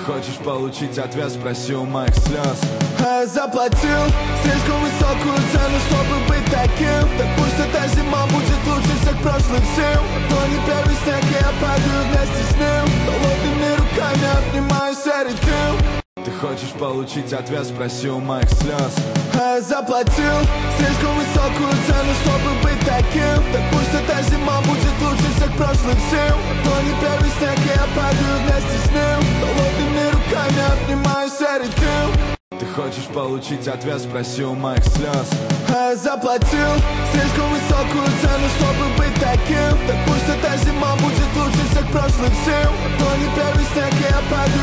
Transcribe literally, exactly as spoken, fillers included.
хочешь получить ответ, спроси у моих слез. А я заплатил слишком высокую цену, чтобы быть таким. Так пусть эта зима будет лучше всех прошлых зим. Но не первый снег, и я падаю вместе с ним. Холодными руками обнимаю серый дым. Ты хочешь получить ответ, спроси у моих слез. А я заплатил слишком высокую цену, чтобы быть таким. Так пусть эта зима будет лучше всех прошлых зим. Но не первый снег, и я падаю вместе с ним. Холодными руками обнимаю серый дым. Ты хочешь получить ответ, спроси у моих слез. А я заплатил слишком высокую цену, чтобы быть таким. Так пусть эта зима будет лучше всех прошлых зим. Но не первый снег, и я падаю